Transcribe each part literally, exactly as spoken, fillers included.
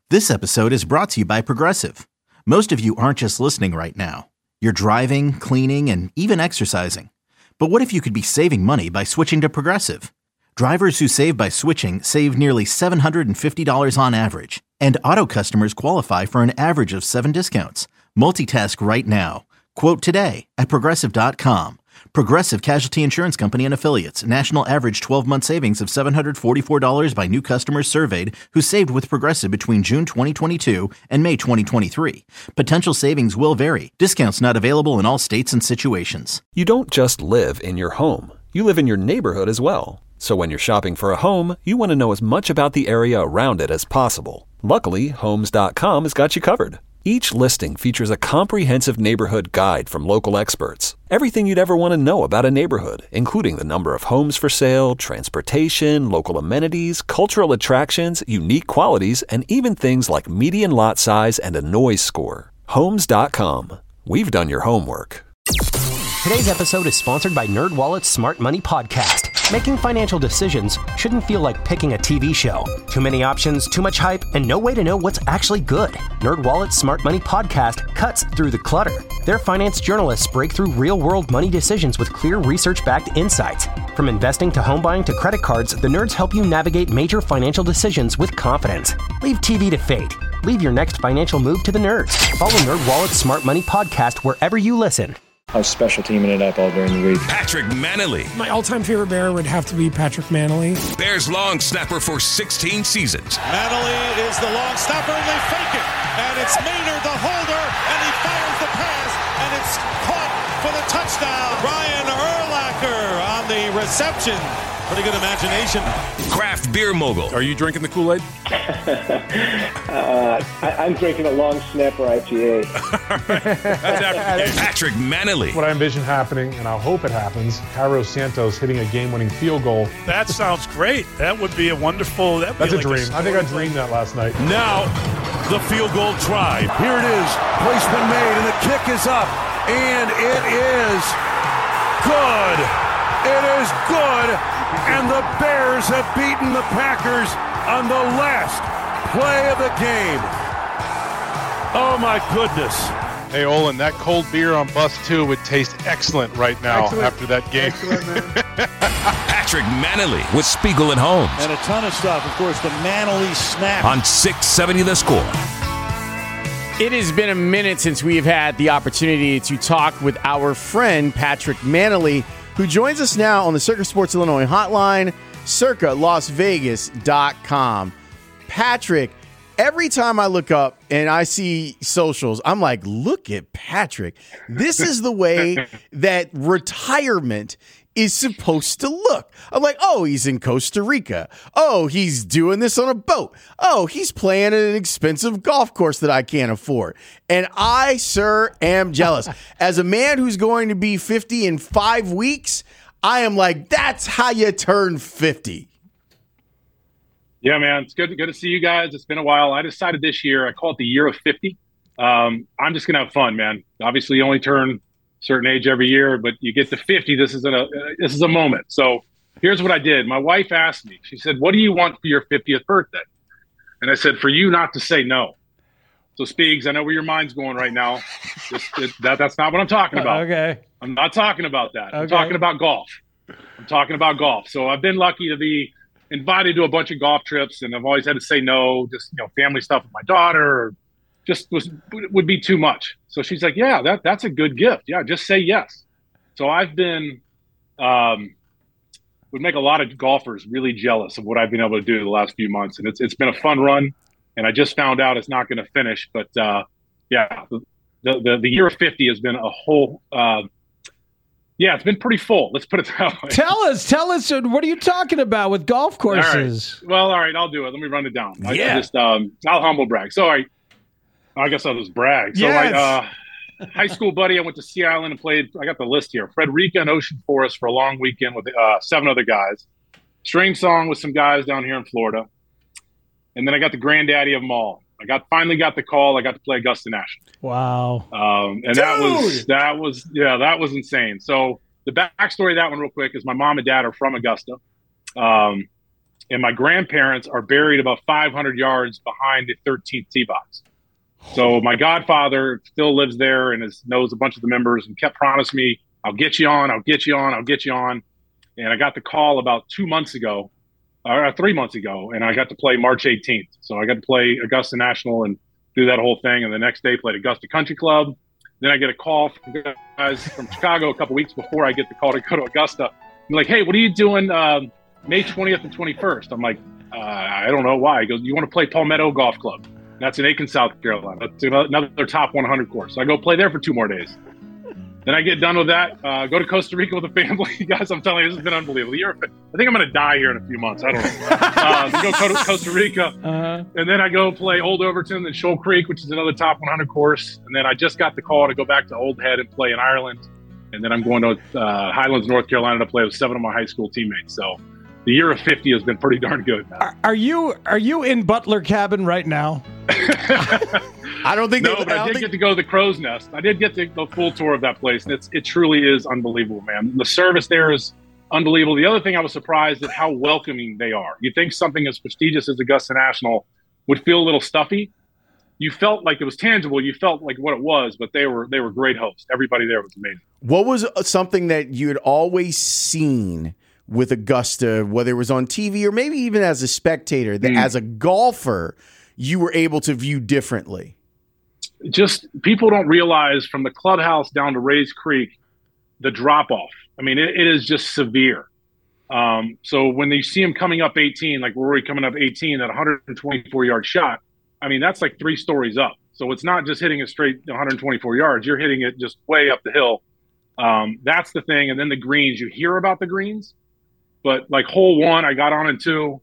This episode is brought to you by Progressive. Most of you aren't just listening right now. You're driving, cleaning, and even exercising. But what if you could be saving money by switching to Progressive? Drivers who save by switching save nearly seven hundred fifty dollars on average. And auto customers qualify for an average of seven discounts. Multitask right now. Quote today at Progressive dot com. Progressive Casualty Insurance Company and Affiliates. National average twelve-month savings of seven hundred forty-four dollars by new customers surveyed who saved with Progressive between June twenty twenty-two and May twenty twenty-three. Potential savings will vary. Discounts not available in all states and situations. You don't just live in your home. You live in your neighborhood as well. So when you're shopping for a home, you want to know as much about the area around it as possible. Luckily, Homes dot com has got you covered. Each listing features a comprehensive neighborhood guide from local experts. Everything you'd ever want to know about a neighborhood, including the number of homes for sale, transportation, local amenities, cultural attractions, unique qualities, and even things like median lot size and a noise score. Homes dot com. We've done your homework. Today's episode is sponsored by NerdWallet's Smart Money Podcast. Making financial decisions shouldn't feel like picking a T V show. Too many options, too much hype, and no way to know what's actually good. NerdWallet's Smart Money Podcast cuts through the clutter. Their finance journalists break through real-world money decisions with clear research-backed insights. From investing to home buying to credit cards, the nerds help you navigate major financial decisions with confidence. Leave T V to fate. Leave your next financial move to the nerds. Follow NerdWallet's Smart Money Podcast wherever you listen. I was special teaming it up all during the week. Patrick Mannelly. My all-time favorite Bear would have to be Patrick Mannelly. Bears long snapper for sixteen seasons. Mannelly is the long snapper, and they fake it. And it's Maynard, the holder, and he fires the pass, and it's caught for the touchdown. Brian Urlacher on the reception. Pretty good imagination. Craft beer mogul. Are you drinking the Kool-Aid? uh, I, I'm drinking a long snapper I P A. Patrick Mannelly. What I envision happening, and I hope it happens, Cairo Santos hitting a game-winning field goal. That sounds great. That would be a wonderful... That'd That's be a like dream. A I think I dreamed that last night. Now, the field goal try. Here it is. Placement made, and the kick is up. And it is good. It is good. And the Bears have beaten the Packers on the last play of the game. Oh, my goodness. Hey, Olin, that cold beer on bus two would taste excellent right now excellent. after that game. Patrick Mannelly with Spiegel and Holmes. And a ton of stuff. Of course, the Mannelly snap. On six seventy The Score. It has been a minute since we have had the opportunity to talk with our friend Patrick Mannelly, who joins us now on the Circa Sports Illinois hotline, circa las vegas dot com. Patrick, every time I look up and I see socials, I'm like, look at Patrick. This is the way that retirement is supposed to look. I'm like, oh, he's in Costa Rica. Oh, he's doing this on a boat. Oh, he's playing at an expensive golf course that I can't afford. And I, sir, am jealous. As a man who's going to be fifty in five weeks, I am like, that's how you turn fifty. Yeah, man, it's good, good to see you guys. It's been a while. I decided this year, I call it the year of fifty. Um, I'm just going to have fun, man. Obviously, you only turn certain age every year, but you get to fifty. This is a uh, this is a moment. So here's what I did. My wife asked me. She said, "What do you want for your fiftieth birthday?" And I said, "For you not to say no." So Speegs, I know where your mind's going right now. Just, it, that that's not what I'm talking about. Okay, I'm not talking about that. I'm okay. talking about golf. I'm talking about golf. So I've been lucky to be invited to a bunch of golf trips, and I've always had to say no. Just you know, family stuff with my daughter. Or, just was would be too much. So she's like, yeah, that that's a good gift. Yeah, just say yes. So I've been um, would make a lot of golfers really jealous of what I've been able to do the last few months. And it's it's been a fun run. And I just found out it's not going to finish. But uh, yeah, the, the the year of fifty has been a whole uh, yeah, it's been pretty full. Let's put it that way. Tell us, tell us, what are you talking about with golf courses? All right. Well, all right, I'll do it. Let me run it down. I, yeah. I just um, I'll humble brag. So I I guess I'll just brag. So yes. my uh, high school buddy, I went to Sea Island and played. I got the list here. Frederica and Ocean Forest for a long weekend with uh, seven other guys. String song with some guys down here in Florida. And then I got the granddaddy of them all. I got finally got the call. I got to play Augusta National. Wow. Um, and Dude! that was that was yeah, that was insane. So the backstory of that one real quick is my mom and dad are from Augusta. Um, and my grandparents are buried about five hundred yards behind the thirteenth tee box. So my godfather still lives there and is, knows a bunch of the members and kept promising me, I'll get you on, I'll get you on, I'll get you on. And I got the call about two months ago, or three months ago, and I got to play March eighteenth. So I got to play Augusta National and do that whole thing. And the next day played Augusta Country Club. Then I get a call from guys from Chicago a couple weeks before I get the call to go to Augusta. They're like, hey, what are you doing um, May twentieth and twenty-first? I'm like, uh, I don't know why. He goes, you want to play Palmetto Golf Club? That's in Aiken, South Carolina. That's another top one hundred course. So I go play there for two more days. Then I get done with that, uh, go to Costa Rica with the family. Guys, I'm telling you, this has been unbelievable. You're, I think I'm going to die here in a few months. I don't know. Uh, then go to Costa Rica. Uh-huh. And then I go play Old Overton and Shoal Creek, which is another top one hundred course. And then I just got the call to go back to Old Head and play in Ireland. And then I'm going to uh, Highlands, North Carolina to play with seven of my high school teammates. So the year of fifty has been pretty darn good. Are, are you are you in Butler Cabin right now? I don't think no, they, but I, I did think... get to go to the Crow's Nest. I did get the, the full tour of that place, and it's it truly is unbelievable, man. The service there is unbelievable. The other thing, I was surprised at how welcoming they are. You think something as prestigious as Augusta National would feel a little stuffy. You felt like it was tangible. You felt like what it was, but they were they were great hosts. Everybody there was amazing. What was something that you had always seen with Augusta, whether it was on T V or maybe even as a spectator, that mm. as a golfer you were able to view differently? Just people don't realize from the clubhouse down to Rays Creek, the drop off. I mean, it, it is just severe. Um, so when you see him coming up eighteen, like Rory coming up eighteen, that one hundred twenty-four yard shot, I mean, that's like three stories up. So it's not just hitting it straight one hundred twenty-four yards. You're hitting it just way up the hill. Um, that's the thing. And then the greens, you hear about the greens, but like hole one, I got on in two.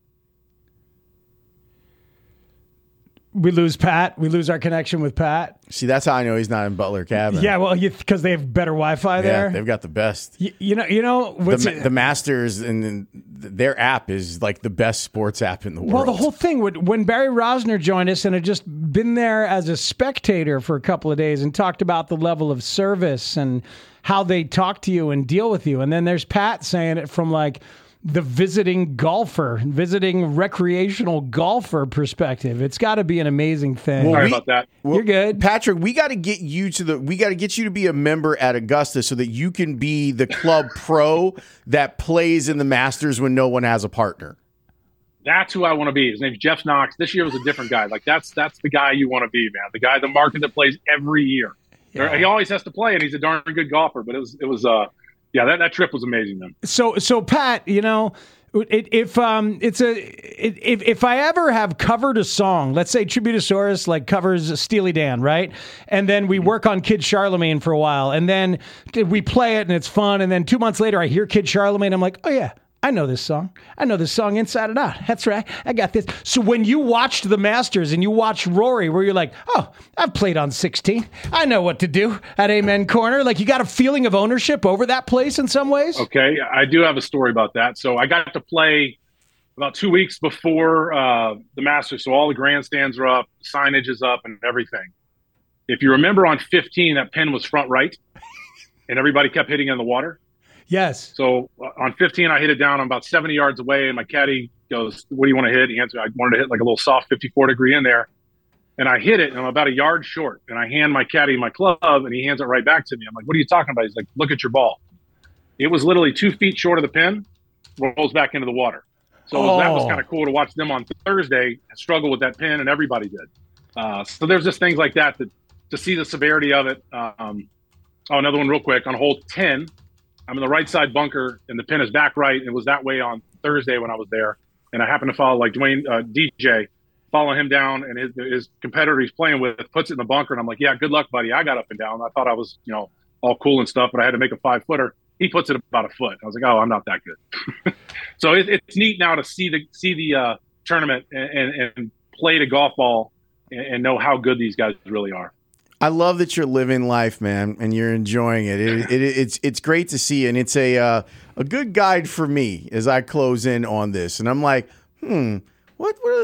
We lose Pat. We lose our connection with Pat. See, that's how I know he's not in Butler Cabin. Yeah, well, because they have better Wi-Fi yeah, there. They've got the best. You, you know, you know, what's the, the Masters and their app is like the best sports app in the world. Well, the whole thing would when Barry Rosner joined us and had just been there as a spectator for a couple of days and talked about the level of service and how they talk to you and deal with you, and then there's Pat saying it from like the visiting golfer, visiting recreational golfer perspective. It's got to be an amazing thing. Well, Sorry we, about that. Well, You're good, Patrick. We got to get you to the. We got to get you to be a member at Augusta so that you can be the club pro that plays in the Masters when no one has a partner. That's who I want to be. His name's Jeff Knox. This year was a different guy. Like that's that's the guy you want to be, man. The guy, the market that plays every year. Yeah. He always has to play, and he's a darn good golfer. But it was it was uh. Yeah, that, that trip was amazing, then. So, so Pat, you know, it, if um, it's a it, if if I ever have covered a song, let's say Tributosaurus like covers Steely Dan, right? And then we work on Kid Charlemagne for a while, and then we play it and it's fun, and then two months later I hear Kid Charlemagne, I'm like, oh yeah, I know this song. I know this song inside and out. That's right. I got this. So when you watched the Masters and you watched Rory, where you're like, oh, I've played on sixteen. I know what to do at Amen Corner. Like you got a feeling of ownership over that place in some ways? Okay. I do have a story about that. So I got to play about two weeks before uh, the Masters. So all the grandstands are up, signage is up and everything. If you remember on fifteen, that pin was front right and everybody kept hitting in the water. Yes. So uh, on fifteen, I hit it down. I'm about seventy yards away, and my caddy goes, what do you want to hit? He answered, I wanted to hit like a little soft fifty-four degree in there. And I hit it, and I'm about a yard short. And I hand my caddy my club, and he hands it right back to me. I'm like, what are you talking about? He's like, look at your ball. It was literally two feet short of the pin, rolls back into the water. So oh. that was kind of cool to watch them on Thursday struggle with that pin, and everybody did. Uh, so there's just things like that, that to see the severity of it. Um, oh, another one real quick. On hole ten, I'm in the right side bunker, and the pin is back right. It was that way on Thursday when I was there. And I happened to follow, like, Dwayne, uh, D J, follow him down, and his, his competitor he's playing with puts it in the bunker. And I'm like, yeah, good luck, buddy. I got up and down. I thought I was, you know, all cool and stuff, but I had to make a five-footer. He puts it about a foot. I was like, oh, I'm not that good. So it, it's neat now to see the see the uh, tournament and, and, and play the golf ball and, and know how good these guys really are. I love that you're living life, man, and you're enjoying it. It, it it's it's great to see, and it's a uh, a good guide for me as I close in on this. And I'm like, hmm, what what are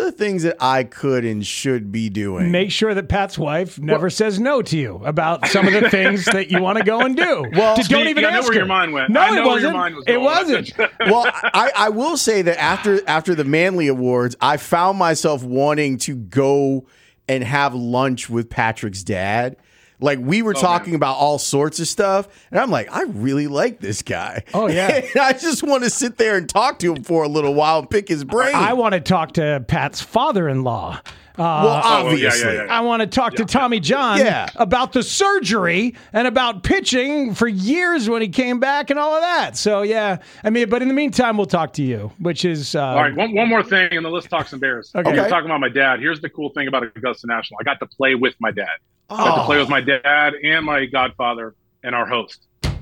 the things that I could and should be doing? Make sure that Pat's wife never well, says no to you about some of the things that you want to go and do. Well, Just don't even I know ask where her. your mind went. No, I know it where wasn't. Your mind was it going. wasn't. Well, I, I will say that after after the Manly Awards, I found myself wanting to go and have lunch with Patrick's dad. Like, we were oh, talking man. about all sorts of stuff, and I'm like, I really like this guy. Oh, yeah. And I just want to sit there and talk to him for a little while and pick his brain. I want to talk to Pat's father-in-law. Uh, well, obviously. Oh, yeah, yeah, yeah. I want to talk yeah. to Tommy John yeah. about the surgery and about pitching for years when he came back and all of that. So, yeah. I mean, but in the meantime, we'll talk to you, which is... Uh, all right, one, one more thing, and then let's talk some Bears. Okay. You're talking about my dad. Here's the cool thing about Augusta National. I got to play with my dad. I got oh. to play with my dad and my godfather and our host.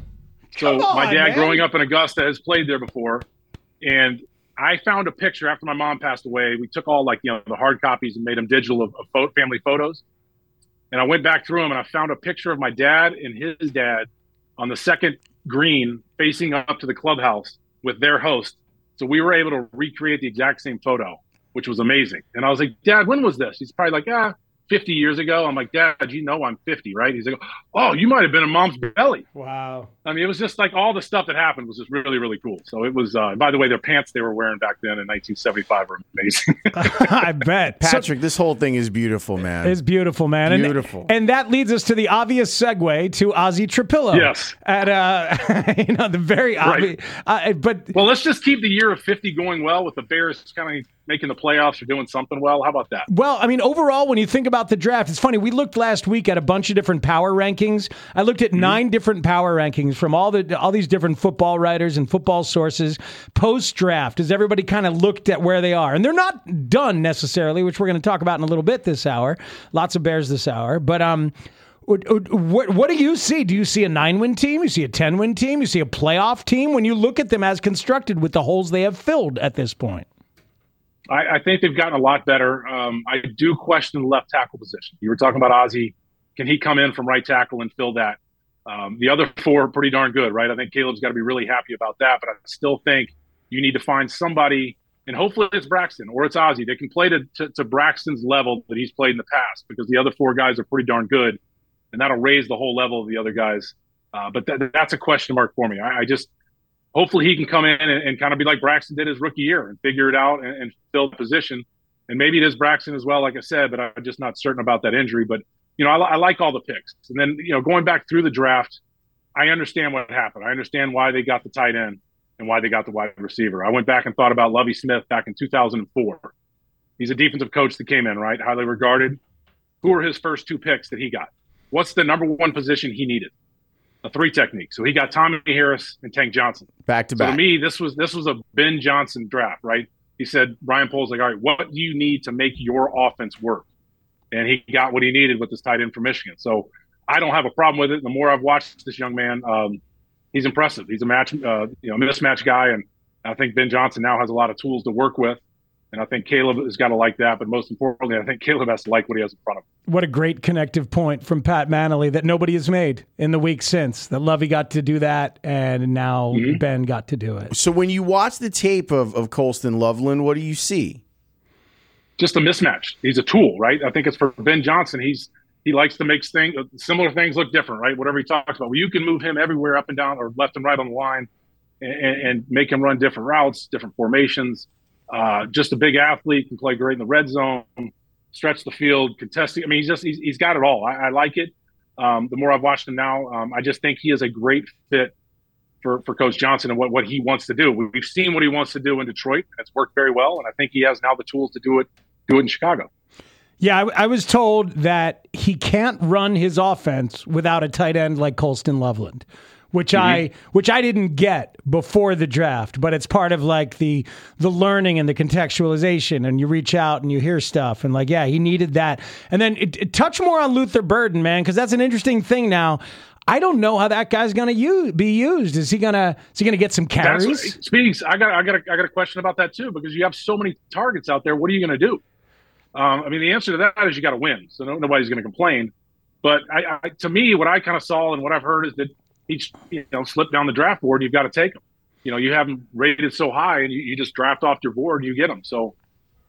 So on, my dad, man. growing up in Augusta, has played there before, and I found a picture after my mom passed away. We took all like you know the hard copies and made them digital of, of family photos. And I went back through them and I found a picture of my dad and his dad on the second green facing up to the clubhouse with their host. So we were able to recreate the exact same photo, which was amazing. And I was like, Dad, when was this? He's probably like, ah, fifty years ago. I'm like, Dad, you know I'm fifty, right? He's like, oh, you might have been in Mom's belly. Wow. I mean, it was just like all the stuff that happened was just really, really cool. So it was, uh, by the way, their pants they were wearing back then in nineteen seventy-five were amazing. I bet. Patrick, so, this whole thing is beautiful, man. It's beautiful, man. Beautiful. And, and that leads us to the obvious segue to Ozzy Trapillo. Yes. At, uh, you know, the very obvious. Right. Uh, but well, let's just keep the year of fifty going well with the Bears kind of making the playoffs or doing something well. How about that? Well, I mean, overall, when you think about the draft, it's funny. We looked last week at a bunch of different power rankings. I looked at mm-hmm. nine different power rankings from all the all these different football writers and football sources post-draft as everybody kind of looked at where they are. And they're not done necessarily, which we're going to talk about in a little bit this hour. Lots of Bears this hour. But um, what, what, what do you see? Do you see a nine-win team? You see a ten-win team? You see a playoff team? When you look at them as constructed with the holes they have filled at this point? I, I think they've gotten a lot better. Um, I do question the left tackle position. You were talking about Ozzy. Can he come in from right tackle and fill that? Um, the other four are pretty darn good, right? I think Caleb's got to be really happy about that, but I still think you need to find somebody, and hopefully it's Braxton or it's Ozzy. They can play to, to, to Braxton's level that he's played in the past because the other four guys are pretty darn good, and that'll raise the whole level of the other guys. Uh, but that, that's a question mark for me. I, I just hopefully he can come in and, and kind of be like Braxton did his rookie year and figure it out and, and fill the position. And maybe it is Braxton as well, like I said, but I'm just not certain about that injury. But you know, I, I like all the picks. And then, you know, going back through the draft, I understand what happened. I understand why they got the tight end and why they got the wide receiver. I went back and thought about Lovie Smith back in two thousand four. He's a defensive coach that came in, right? Highly regarded. Who were his first two picks that he got? What's the number one position he needed? A three technique. So he got Tommy Harris and Tank Johnson. Back to so back. To me, this was this was a Ben Johnson draft, right? He said, Ryan Poles like, all right, what do you need to make your offense work? And he got what he needed with this tight end from Michigan. So I don't have a problem with it. The more I've watched this young man, um, he's impressive. He's a match, uh, you know, mismatch guy, and I think Ben Johnson now has a lot of tools to work with. And I think Caleb has got to like that. But most importantly, I think Caleb has to like what he has in front of him. What a great connective point from Pat Manley that nobody has made in the week since. That Lovey got to do that, and now mm-hmm. Ben got to do it. So when you watch the tape of, of Colston Loveland, what do you see? Just a mismatch. He's a tool, right? I think it's for Ben Johnson. He's he likes to make things similar things look different, right? Whatever he talks about. Well, you can move him everywhere, up and down, or left and right on the line, and, and make him run different routes, different formations. Uh, just a big athlete, can play great in the red zone, stretch the field, contesting. I mean, he's just he's, he's got it all. I, I like it. Um, the more I've watched him now, um, I just think he is a great fit for, for Coach Johnson and what, what he wants to do. We've seen what he wants to do in Detroit, and it's worked very well. And I think he has now the tools to do it do it in Chicago. Yeah, I, I was told that he can't run his offense without a tight end like Colston Loveland, which mm-hmm. I which I didn't get before the draft, but it's part of like the the learning and the contextualization, and you reach out and you hear stuff, and like, yeah, he needed that. And then it, it, touch more on Luther Burden, man, because that's an interesting thing now. I don't know how that guy's going to be used. Is he going to is he going to get some carries? That's, speaking, I got I got a, I got a question about that too, because you have so many targets out there. What are you going to do? Um, I mean, the answer to that is you got to win. So no, nobody's going to complain. But I, I, to me, what I kind of saw and what I've heard is that each, you know, slip down the draft board, you've got to take them. You know, you have them rated so high, and you, you just draft off your board and you get them. So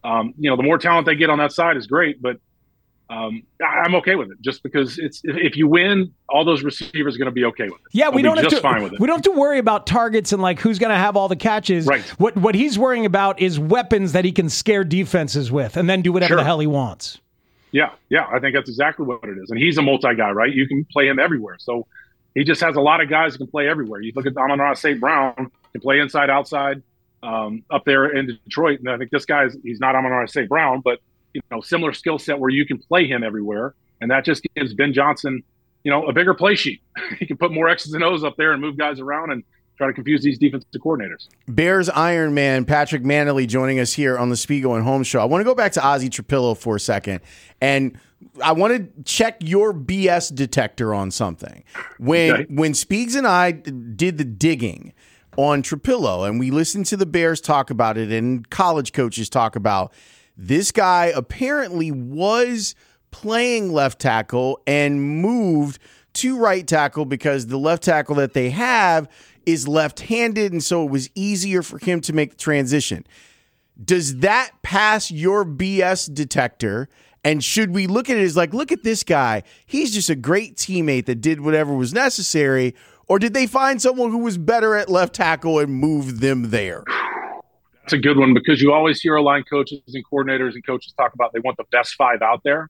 Um, you know, the more talent they get on that side is great, but um, I, I'm okay with it just because it's if you win, all those receivers are going to be okay with it. Yeah, we They'll don't be have just to. fine with it. We don't have to worry about targets and like who's going to have all the catches. Right. What what he's worrying about is weapons that he can scare defenses with, and then do whatever Sure. the hell he wants. Yeah, yeah, I think that's exactly what it is. And he's a multi guy, right? You can play him everywhere. So he just has a lot of guys who can play everywhere. You look at Amon-Ra Saint Brown, can play inside, outside, um, up there in Detroit. And I think this guy's he's not Amon-Ra Saint Brown, but you know, similar skill set where you can play him everywhere. And that just gives Ben Johnson, you know, a bigger play sheet. He can put more X's and O's up there and move guys around and try to confuse these defensive coordinators. Bears Iron Man Patrick Manley joining us here on the Spiegel and Holmes show. I want to go back to Ozzie Trapillo for a second, and I want to check your B S detector on something. When Okay. when Speegs and I did the digging on Trapillo, and we listened to the Bears talk about it, and college coaches talk about this guy apparently was playing left tackle and moved to right tackle because the left tackle that they have is left-handed, and so it was easier for him to make the transition. Does that pass your B S detector? And should we look at it as like, look at this guy. He's just a great teammate that did whatever was necessary. Or did they find someone who was better at left tackle and move them there? That's a good one because you always hear line coaches and coordinators and coaches talk about they want the best five out there.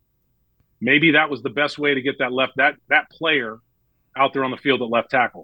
Maybe that was the best way to get that left that that player out there on the field at left tackle.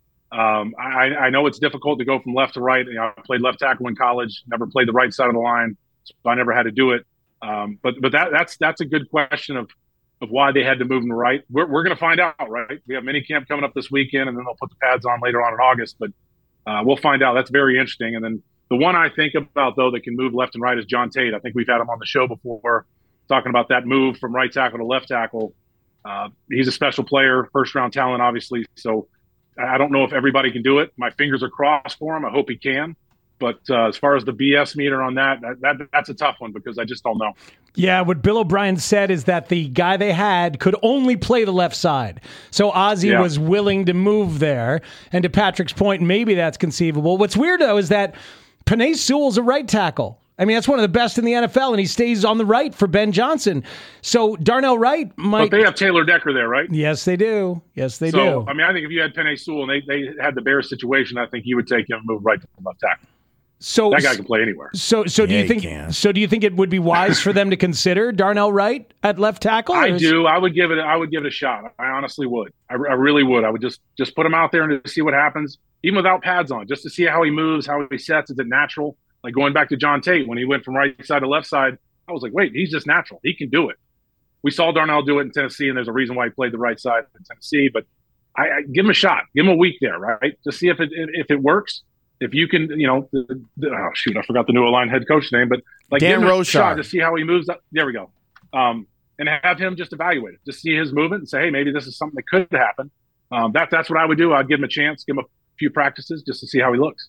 Um, I, I know it's difficult to go from left to right. You know, I played left tackle in college, never played the right side of the line, so I never had to do it. Um, but but that that's that's a good question of of why they had to move them to right. We're we're going to find out, right? We have mini camp coming up this weekend, and then they'll put the pads on later on in August. But uh, we'll find out. That's very interesting. And then the one I think about though that can move left and right is John Tate. I think we've had him on the show before, talking about that move from right tackle to left tackle. Uh, he's a special player, first round talent, obviously. So I don't know if everybody can do it. My fingers are crossed for him. I hope he can. But uh, as far as the B S meter on that, that, that, that's a tough one because I just don't know. Yeah, what Bill O'Brien said is that the guy they had could only play the left side. So Ozzie Yeah. was willing to move there. And to Patrick's point, maybe that's conceivable. What's weird, though, is that Penei Sewell's a right tackle. I mean, that's one of the best in the N F L, and he stays on the right for Ben Johnson. So Darnell Wright might... But they have Taylor Decker there, right? Yes, they do. Yes, they so, do. I mean, I think if you had Penei Sewell and they, they had the Bears situation, I think you would take him and move right to the left tackle. So that guy can play anywhere. So, so do Yeah, you he think? can. So, do you think it would be wise for them to consider Darnell Wright at left tackle? or I is- do. I would give it. I would give it a shot. I honestly would. I, I really would. I would just just put him out there and to see what happens, even without pads on, just to see how he moves, how he sets. Is it natural? Like going back to John Tate when he went from right side to left side, I was like, wait, he's just natural. He can do it. We saw Darnell do it in Tennessee, and there's a reason why he played the right side in Tennessee. But I, I give him a shot. Give him a week there, right? To see if it if it works. If you can, you know, the, the, oh shoot, I forgot the new line head coach name, but like Dan give him a Rochard. shot to see how he moves up. There we go. Um, and have him just evaluate it, just see his movement and say, hey, maybe this is something that could happen. Um, that, that's what I would do. I'd give him a chance, give him a few practices just to see how he looks.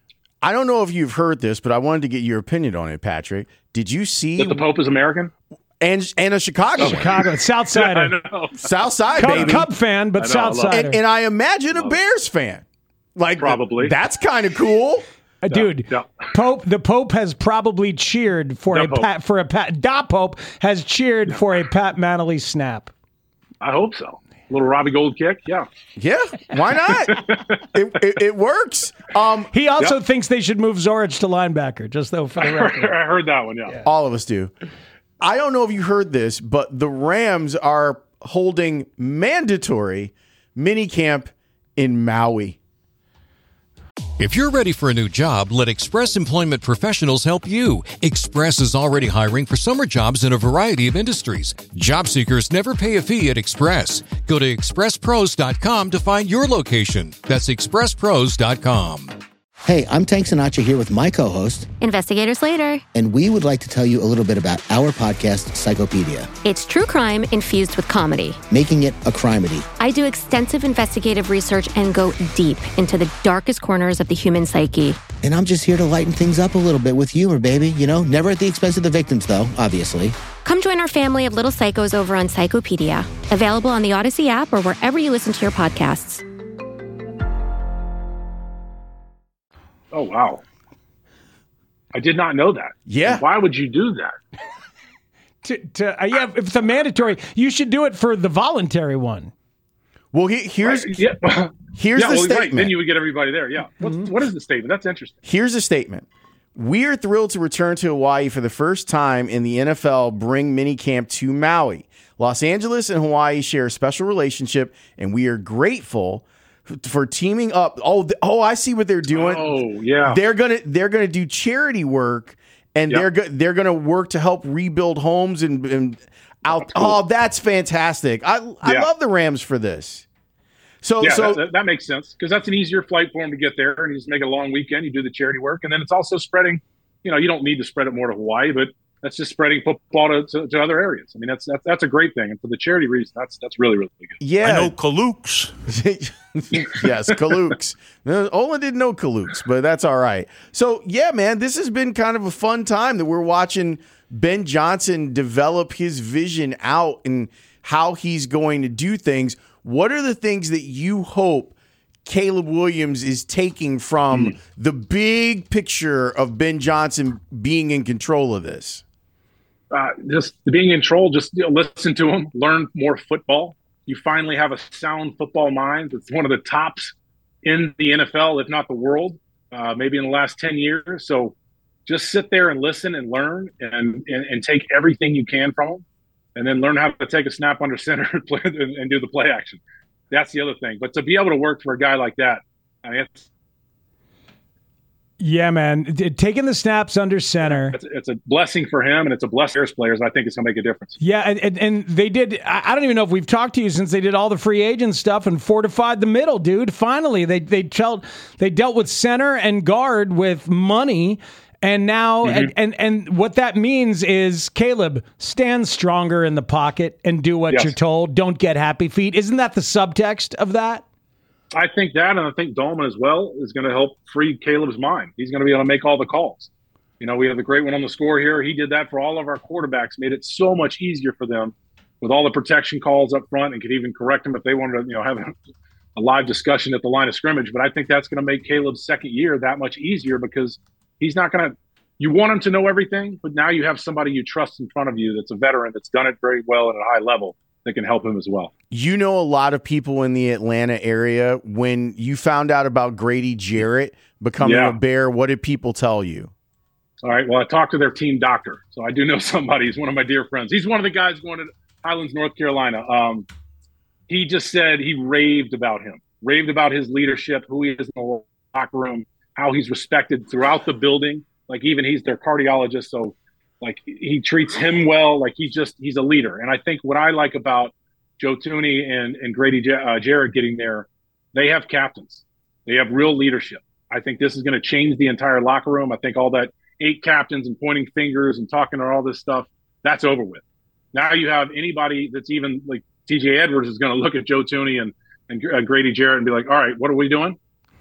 I don't know if you've heard this, but I wanted to get your opinion on it, Patrick. Did you see That the Pope is American? and and a Chicago, Chicago, South Side, I know. South Side, Cub, baby, Cub fan, but I know, South I love Side. and, and I imagine a Bears fan. Like Probably. that's kind of cool. Uh, dude, yeah. Pope. The Pope has probably cheered for Da a Pope. pat for a pat. Da Pope has cheered for a Pat Manley snap. I hope so. A little Robbie Gould kick, yeah. Yeah, why not? it, it, it works. Um, He also Yep. thinks they should move Zorich to linebacker. Just though for the record. I heard that one, yeah. all of us do. I don't know if you heard this, but the Rams are holding mandatory mini camp in Maui. If you're ready for a new job, let Express Employment Professionals help you. Express is already hiring for summer jobs in a variety of industries. Job seekers never pay a fee at Express. Go to express pros dot com to find your location. That's express pros dot com. Hey, I'm Tank Sinatra here with my co-host, Investigator Slater. and we would like to tell you a little bit about our podcast, Psychopedia, It's true crime infused with comedy. making it a crimedy. I do extensive investigative research and go deep into the darkest corners of the human psyche. And I'm just here to lighten things up a little bit with humor, baby. You know, never at the expense of the victims, though, obviously. Come join our family of little psychos over on Psychopedia, available on the Odyssey app or wherever you listen to your podcasts. Oh, wow. I did not know that. Yeah. And why would you do that? to, to, uh, yeah, if it's a mandatory, you should do it for the voluntary one. Well, he, here's right. yeah. here's yeah, the well, statement. Right. Then you would get everybody there. Yeah. What's, Mm-hmm. what is the statement? That's interesting. Here's the statement. We are thrilled to return to Hawaii for the first time in the N F L bring minicamp to Maui. Los Angeles and Hawaii share a special relationship, and we are grateful for teaming up. Oh, th- oh, I see what they're doing. Oh, yeah. They're gonna they're gonna do charity work, and Yep. they're go- they're gonna work to help rebuild homes and, and out. That's cool. Oh, that's fantastic. I I Yeah. love the Rams for this. So yeah, so that, that makes sense because that's an easier flight for him to get there, and you just make a long weekend. You do the charity work, and then it's also spreading. You know, you don't need to spread it more to Hawaii, but that's just spreading football to, to, to other areas. I mean, that's, that's that's a great thing, and for the charity reason, that's that's really really good. yeah, I know Kalooks. yes, Kalooks. No, Olin didn't know Kalooks, but that's all right. So, yeah, man, this has been kind of a fun time that we're watching Ben Johnson develop his vision out and how he's going to do things. What are the things that you hope Caleb Williams is taking from mm. the big picture of Ben Johnson being in control of this? Uh, just being in control, just you know, listen to him, learn more football. You finally have a sound football mind. It's one of the tops in the N F L, if not the world, uh, maybe in the last ten years. So just sit there and listen and learn and, and, and take everything you can from him, and then learn how to take a snap under center and, play, and, and do the play action. That's the other thing. But to be able to work for a guy like that, I mean, it's, yeah, man, taking the snaps under center. It's, it's a blessing for him, and it's a blessing for players. I think it's going to make a difference. Yeah, and, and, and they did. I don't even know if we've talked to you since they did all the free agent stuff and fortified the middle, dude. Finally, they they dealt they dealt with center and guard with money. And now, mm-hmm. and, and and what that means is, Caleb, stand stronger in the pocket and do what yes. you're told. Don't get happy feet. Isn't that the subtext of that? I think that, and I think Dolman as well is going to help free Caleb's mind. He's going to be able to make all the calls. You know, we have a great one on the score here. He did that for all of our quarterbacks, made it so much easier for them with all the protection calls up front, and could even correct them if they wanted to, you know, have a, a live discussion at the line of scrimmage. But I think that's going to make Caleb's second year that much easier because he's not going to – you want him to know everything, but now you have somebody you trust in front of you that's a veteran that's done it very well at a high level that can help him as well. You know a lot of people in the Atlanta area. When you found out about Grady Jarrett becoming yeah. a Bear, what did people tell you? All right, well, I talked to their team doctor, so I do know somebody. He's one of my dear friends. He's one of the guys going to Highlands, North Carolina. Um, he just said he raved about him, raved about his leadership, who he is in the locker room, how he's respected throughout the building. Like, even he's their cardiologist, so like he treats him well. Like he's just he's a leader. And I think what I like about Joe Thuney and and Grady J- uh, Jarrett getting there, they have captains. They have real leadership. I think this is going to change the entire locker room. I think all that eight captains and pointing fingers and talking about all this stuff, that's over with. Now you have anybody that's even like T J Edwards is going to look at Joe Thuney and and uh, Grady Jarrett and be like, all right, what are we doing?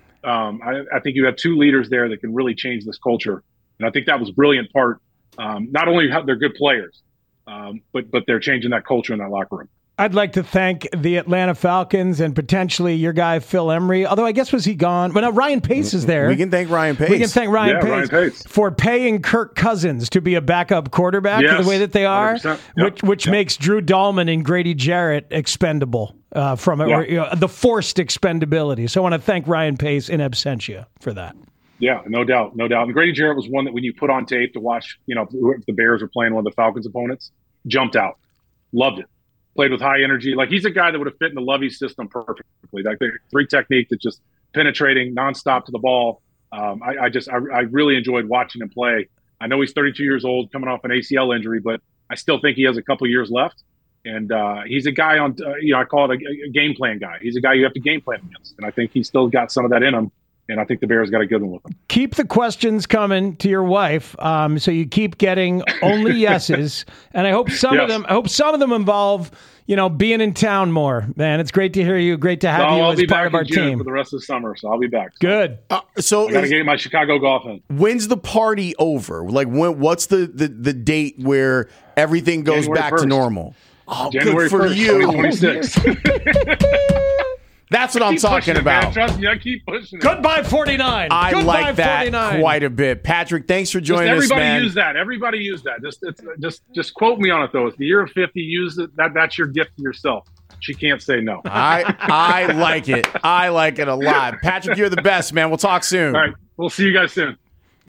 Um, I, I think you have two leaders there that can really change this culture. And I think that was a brilliant part. Um, not only how they're good players, um, but but they're changing that culture in that locker room. I'd like to thank the Atlanta Falcons and potentially your guy, Phil Emery. Although I guess was he gone? Well, no, Ryan Pace is there. We can thank Ryan Pace. We can thank Ryan, yeah, Pace, Ryan Pace for paying Kirk Cousins to be a backup quarterback yes, the way that they are, yep, which which yep. makes Drew Dahlman and Grady Jarrett expendable uh, from yeah. or, you know, the forced expendability. So I want to thank Ryan Pace in absentia for that. Yeah, no doubt, no doubt. And Grady Jarrett was one that when you put on tape to watch, you know, if the Bears were playing one of the Falcons' opponents, jumped out, loved it, played with high energy. Like he's a guy that would have fit in the Lovie system perfectly. Like the three technique that's just penetrating nonstop to the ball. Um, I, I just, I, I really enjoyed watching him play. I know he's thirty-two years old, coming off an A C L injury, but I still think he has a couple years left. And uh, he's a guy on, uh, you know, I call it a, a game plan guy. He's a guy you have to game plan against, and I think he's still got some of that in him. And I think the Bears got a good one with them. Keep the questions coming to your wife, um, so you keep getting only yeses. And I hope some yes. of them. I hope some of them involve, you know, being in town more. Man, it's great to hear you. Great to have so you I'll as be part back of our in June team for the rest of the summer. So I'll be back. So. Good. Uh, so I got to is, get my Chicago golf in. When's the party over? Like when? What's the the, the date where everything goes January back first. to normal? Oh, January good for first, you. twenty twenty-six That's what I'm Keep talking pushing it, about. man. Trust me, I keep pushing it. Goodbye, forty-nine. I Goodbye, like that forty-nine. quite a bit. Patrick, thanks for joining just everybody us, man. use that. Everybody use that. Just it's, just just quote me on it though. It's the year of fifty. Use it. That that's your gift to yourself. She can't say no. I I like it. I like it a lot. Patrick, you're the best, man. We'll talk soon. All right. We'll see you guys soon.